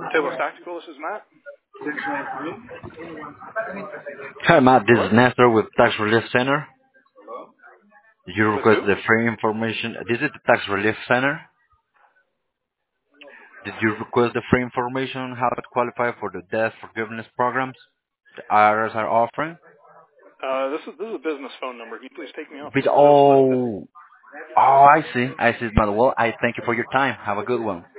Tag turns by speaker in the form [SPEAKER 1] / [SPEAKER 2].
[SPEAKER 1] Taylor's Tactical, this is Matt.
[SPEAKER 2] Hi, Matt. This
[SPEAKER 1] Hello?
[SPEAKER 2] is Nestor with Tax Relief Center. Did you
[SPEAKER 1] With
[SPEAKER 2] request
[SPEAKER 1] who?
[SPEAKER 2] the free information? This is the Tax Relief Center. Did you request the free information on how to qualify for the debt forgiveness programs the IRS are offering?
[SPEAKER 1] This is a business phone number. Can you please take me off
[SPEAKER 2] But,
[SPEAKER 1] this list?
[SPEAKER 2] oh, I see. I see, Matt. Well, I thank you for your time. Have a good one.